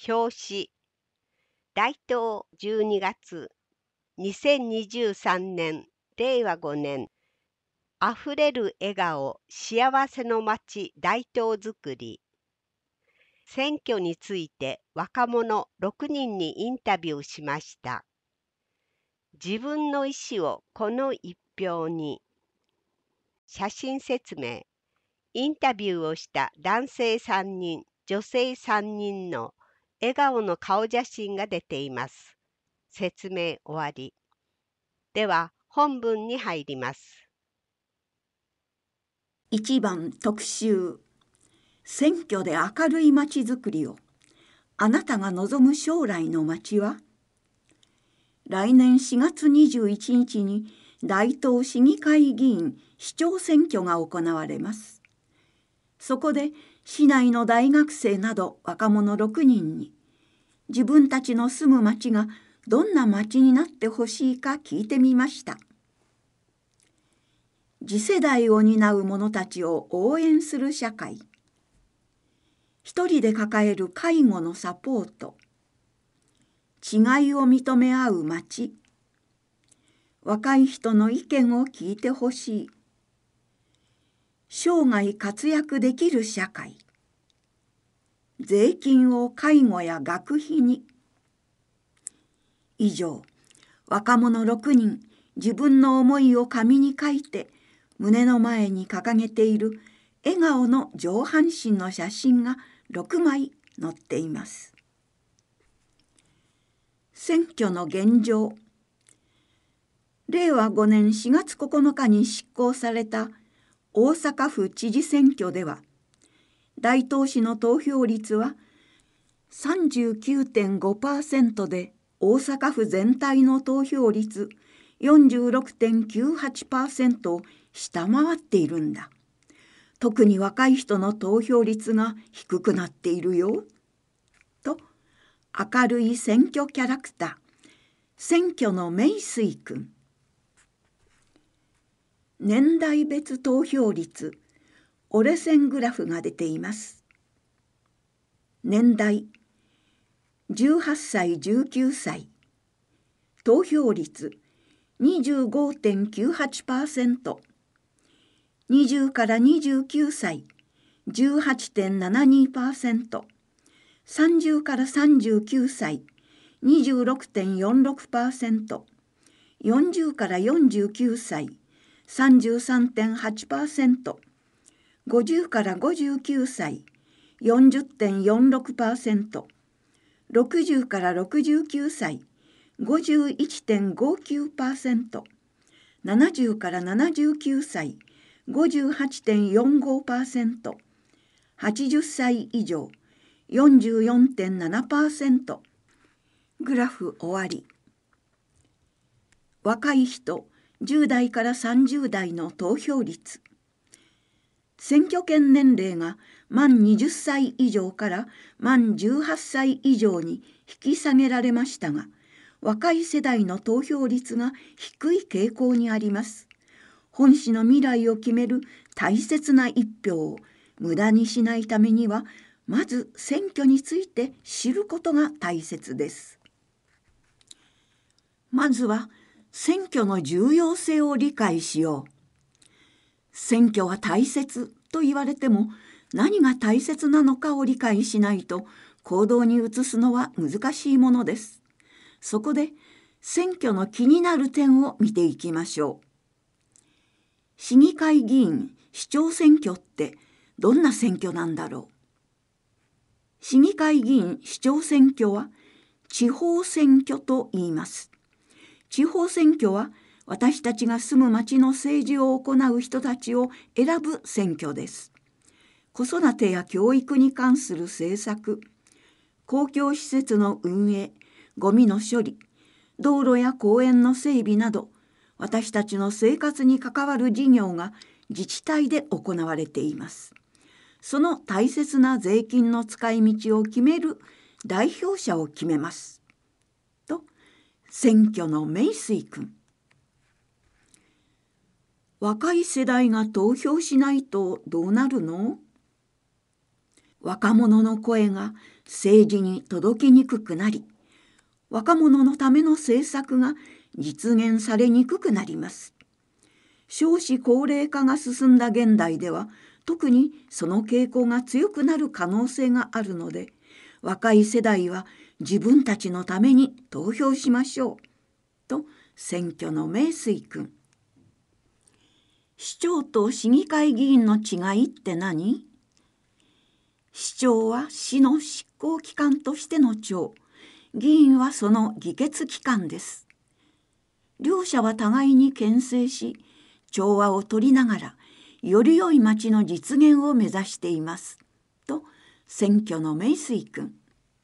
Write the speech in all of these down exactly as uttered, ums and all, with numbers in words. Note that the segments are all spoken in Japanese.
表紙大東じゅうにがつにせんにじゅうさんねんれいわごねんあふれる笑顔幸せの街大東づくり。選挙について若者ろくにんにインタビューしました。自分の意思をこの一票に。写真説明。インタビューをした男性さんにん、女性さんにんの笑顔の顔写真が出ています。説明終わり。では本文に入ります。 いちばん特集。選挙で明るいまちづくりを。あなたが望む将来のまちは？来年しがつにじゅういちにちに大東市議会議員市長選挙が行われます。そこで市内の大学生など若者ろくにんに自分たちの住む町がどんな町になってほしいか聞いてみました。次世代を担う者たちを応援する社会。一人で抱える介護のサポート。違いを認め合う町。若い人の意見を聞いてほしい。生涯活躍できる社会。税金を介護や学費に。以上、若者ろくにん、自分の思いを紙に書いて、胸の前に掲げている笑顔の上半身の写真がろくまい載っています。選挙の現状。れいわごねんしがつここのかに執行された大阪府知事選挙では、大東市の投票率は さんじゅうきゅうてんごパーセント で大阪府全体の投票率 よんじゅうろくてんきゅうはちパーセント を下回っているんだ。特に若い人の投票率が低くなっているよ。と、明るい選挙キャラクター、選挙の名水君。年代別投票率、折れ線グラフが出ています。年代、じゅうはっさい、じゅうきゅうさい。投票率、にじゅうごてんきゅうはちパーセント。にじゅうからにじゅうきゅうさい、じゅうはちてんななにパーセント。さんじゅうからさんじゅうきゅうさい、にじゅうろくてんよんろくパーセント。よんじゅうからよんじゅうきゅうさい、さんじゅうさんてんはちパーセント。ごじゅうからごじゅうきゅうさい、よんじゅってんよんろくパーセント。ろくじゅうからろくじゅうきゅうさい、ごじゅういちてんごきゅうパーセント。ななじゅうからななじゅうきゅうさい、ごじゅうはちてんよんごパーセント。はちじゅっさい以上、よんじゅうよんてんななパーセント。グラフ終わり。若い人、じゅうだいからさんじゅうだいの投票率。選挙権年齢が満にじゅっさい以上から満じゅうはっさい以上に引き下げられましたが、若い世代の投票率が低い傾向にあります。本市の未来を決める大切な一票を無駄にしないためには、まず選挙について知ることが大切です。まずは選挙の重要性を理解しよう。選挙は大切と言われても、何が大切なのかを理解しないと行動に移すのは難しいものです。そこで選挙の気になる点を見ていきましょう。市議会議員、市長選挙ってどんな選挙なんだろう。市議会議員、市長選挙は地方選挙と言います。地方選挙は私たちが住む町の政治を行う人たちを選ぶ選挙です。子育てや教育に関する政策、公共施設の運営、ゴミの処理、道路や公園の整備など、私たちの生活に関わる事業が自治体で行われています。その大切な税金の使い道を決める代表者を決めます。と、選挙の名水君。若い世代が投票しないとどうなるの？若者の声が政治に届きにくくなり、若者のための政策が実現されにくくなります。少子高齢化が進んだ現代では、特にその傾向が強くなる可能性があるので、若い世代は自分たちのために投票しましょうと選挙の名水君。市長と市議会議員の違いって何？市長は市の執行機関としての長、議員はその議決機関です。両者は互いに牽制し、調和を取りながらより良い町の実現を目指していますと選挙の名水君。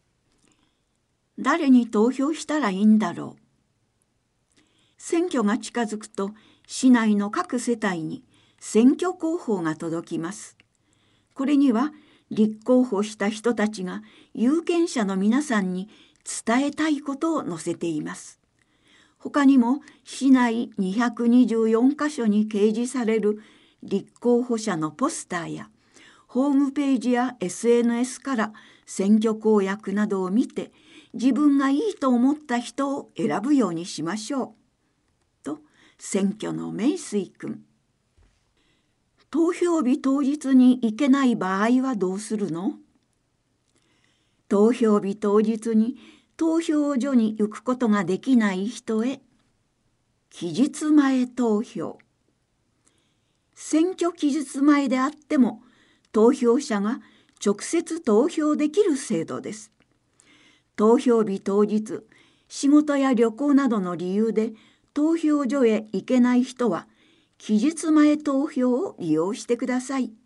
誰に投票したらいいんだろう。選挙が近づくと市内の各世帯に選挙公報が届きます。これには立候補した人たちが有権者の皆さんに伝えたいことを載せています。他にも市内にひゃくにじゅうよんか所に掲示される立候補者のポスターやホームページや エスエヌエス から選挙公約などを見て、自分がいいと思った人を選ぶようにしましょうと選挙の名水君。投票日当日に行けない場合はどうするの？投票日当日に投票所に行くことができない人へ期日前投票。選挙期日前であっても投票者が直接投票できる制度です。投票日当日、仕事や旅行などの理由で投票所へ行けない人は期日前投票を利用してください。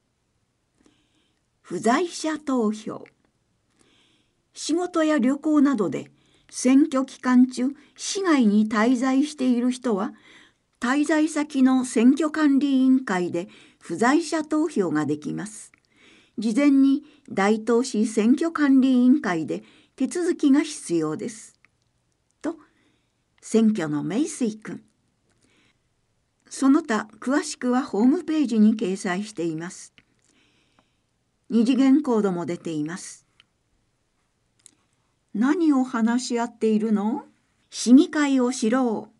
不在者投票。仕事や旅行などで選挙期間中、市外に滞在している人は、滞在先の選挙管理委員会で不在者投票ができます。事前に大東市選挙管理委員会で手続きが必要です。と、選挙の名水君。その他、詳しくはホームページに掲載しています。二次元コードも出ています。何を話し合っているの？市議会を知ろう。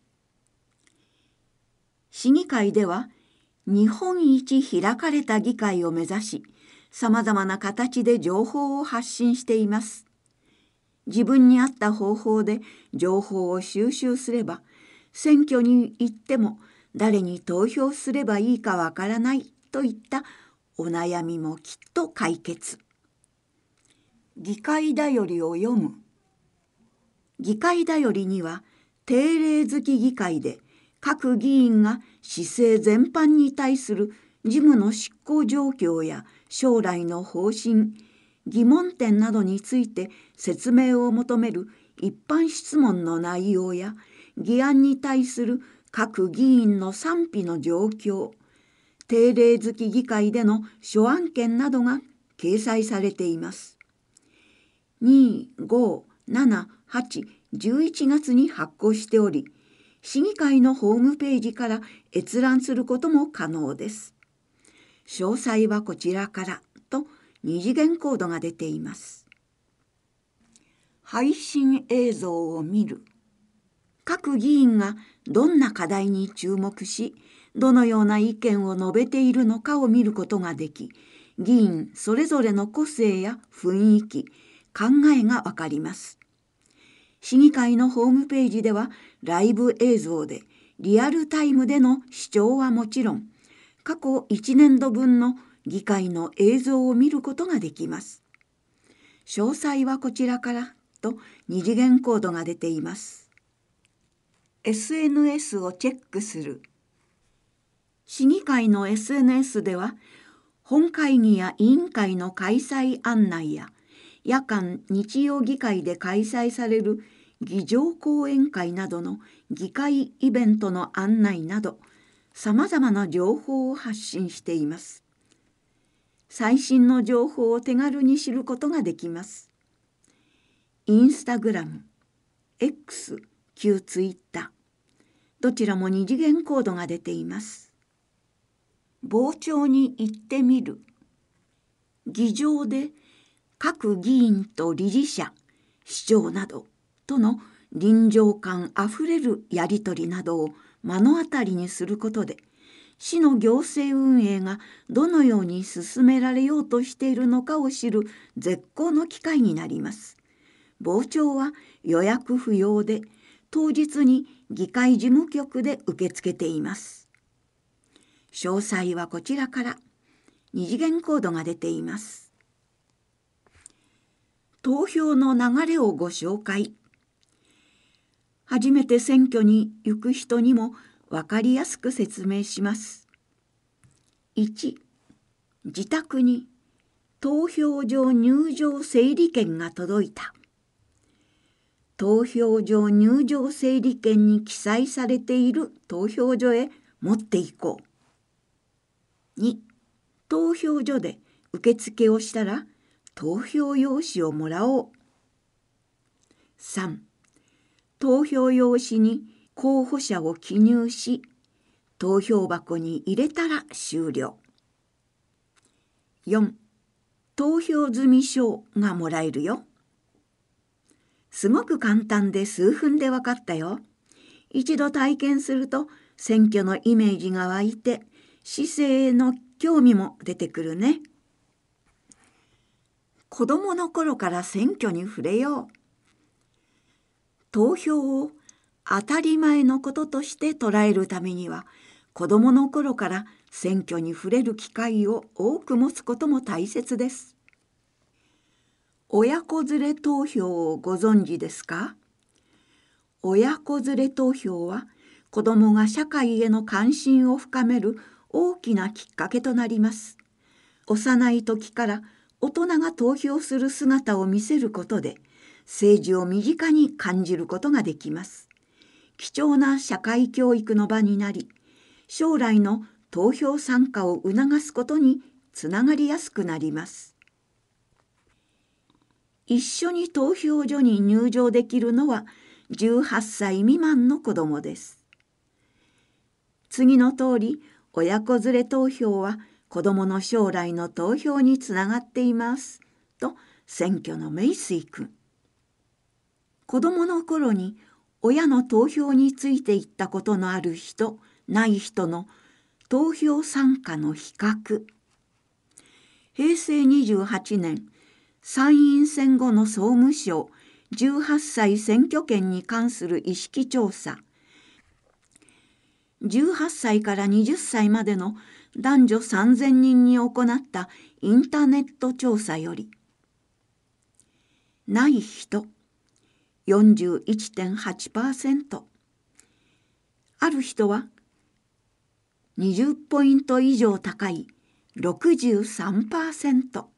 市議会では、日本一開かれた議会を目指し、さまざまな形で情報を発信しています。自分に合った方法で情報を収集すれば、選挙に行っても誰に投票すればいいかわからないといったお悩みもきっと解決。議会だよりを読む。議会だよりには、定例付き議会で各議員が市政全般に対する事務の執行状況や将来の方針、疑問点などについて説明を求める一般質問の内容や、議案に対する各議員の賛否の状況、定例付き議会での諸案件などが掲載されています。に、ご、しち、はち、じゅういちがつに発行しており、市議会のホームページから閲覧することも可能です。詳細はこちらからと二次元コードが出ています。配信映像を見る。各議員がどんな課題に注目し、どのような意見を述べているのかを見ることができ、議員それぞれの個性や雰囲気、考えがわかります。市議会のホームページでは、ライブ映像でリアルタイムでの視聴はもちろん、過去いちねんどぶんの議会の映像を見ることができます。詳細はこちらからと二次元コードが出ています。エスエヌエス をチェックする。市議会の エスエヌエス では、本会議や委員会の開催案内や、夜間・日曜議会で開催される議場講演会などの議会イベントの案内など、さまざまな情報を発信しています。最新の情報を手軽に知ることができます。インスタグラム、X、旧ツイッター、どちらも二次元コードが出ています。傍聴に行ってみる。議場で各議員と理事者、市長などとの臨場感あふれるやり取りなどを目の当たりにすることで、市の行政運営がどのように進められようとしているのかを知る絶好の機会になります。傍聴は予約不要で、当日に議会事務局で受け付けています。詳細はこちらから。二次元コードが出ています。投票の流れをご紹介。初めて選挙に行く人にも分かりやすく説明します。いち、自宅に投票所入場整理券が届いた。投票所入場整理券に記載されている投票所へ持っていこう。に、投票所で受付をしたら投票用紙をもらおう。さん、投票用紙に候補者を記入し、投票箱に入れたら終了。よん、投票済証がもらえるよ。すごく簡単で数分で分かったよ。一度体験すると選挙のイメージが湧いて、市政への興味も出てくるね。子どもの頃から選挙に触れよう。投票を当たり前のこととして捉えるためには、子どもの頃から選挙に触れる機会を多く持つことも大切です。親子連れ投票をご存知ですか？親子連れ投票は、子どもが社会への関心を深める大きなきっかけとなります。幼い時から大人が投票する姿を見せることで、政治を身近に感じることができます。貴重な社会教育の場になり、将来の投票参加を促すことにつながりやすくなります。一緒に投票所に入場できるのはじゅうはっさい未満の子どもです。次の通り、親子連れ投票は子どもの将来の投票につながっていますと選挙の名水君。子どもの頃に親の投票についていったことのある人、ない人の投票参加の比較。へいせいにじゅうはちねん、参院選後の総務省じゅうはっさい選挙権に関する意識調査。じゅうはっさいからはたちまでの男女さんぜんにんに行ったインターネット調査より、ない人 よんじゅういってんはちパーセント、ある人はにじゅうポイント以上高い ろくじゅうさんパーセント。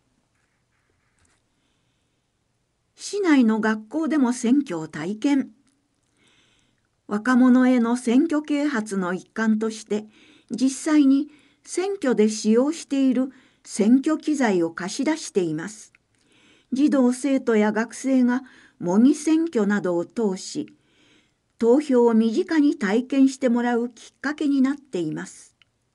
市内の学校でも選挙を体験。若者への選挙啓発の一環として、実際に選挙で使用している選挙機材を貸し出しています。児童生徒や学生が模擬選挙などを通し、投票を身近に体験してもらうきっかけになっています。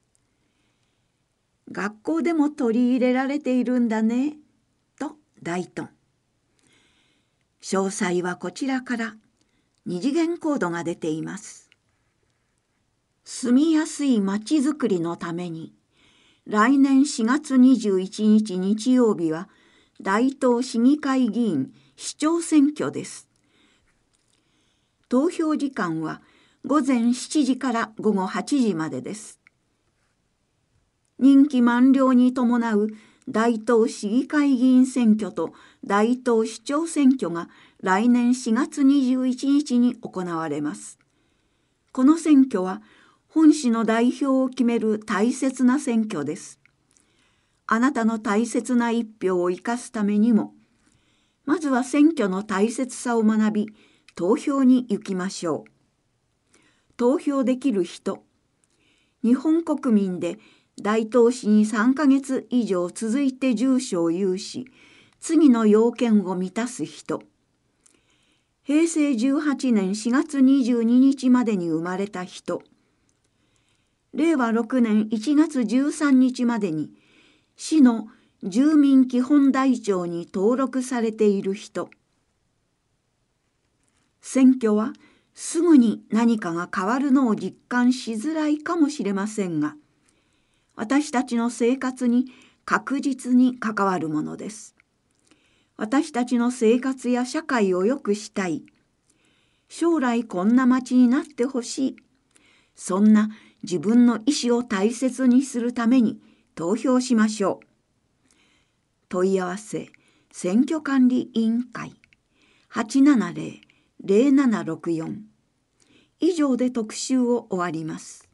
学校でも取り入れられているんだね、と大頓。詳細はこちらから二次元コードが出ています。住みやすいまちづくりのために、来年しがつにじゅういちにち日曜日は大東市議会議員市長選挙です。投票時間はごぜんしちじからごごはちじまでです。任期満了に伴う大東市議会議員選挙と大東市長選挙が来年しがつにじゅういちにちに行われます。この選挙は本市の代表を決める大切な選挙です。あなたの大切な一票を生かすためにも、まずは選挙の大切さを学び、投票に行きましょう。投票できる人、日本国民で大東市にさんかげつ以上続いて住所を有し、次の要件を満たす人、へいせいじゅうはちねんしがつにじゅうににちまでに生まれた人、れいわろくねんいちがつじゅうさんにちまでに市の住民基本台帳に登録されている人。選挙はすぐに何かが変わるのを実感しづらいかもしれませんが、私たちの生活に確実に関わるものです。私たちの生活や社会を良くしたい。将来こんな町になってほしい。そんな自分の意思を大切にするために投票しましょう。問い合わせ選挙管理委員会 はちななゼロ ゼロななろくよん。以上で特集を終わります。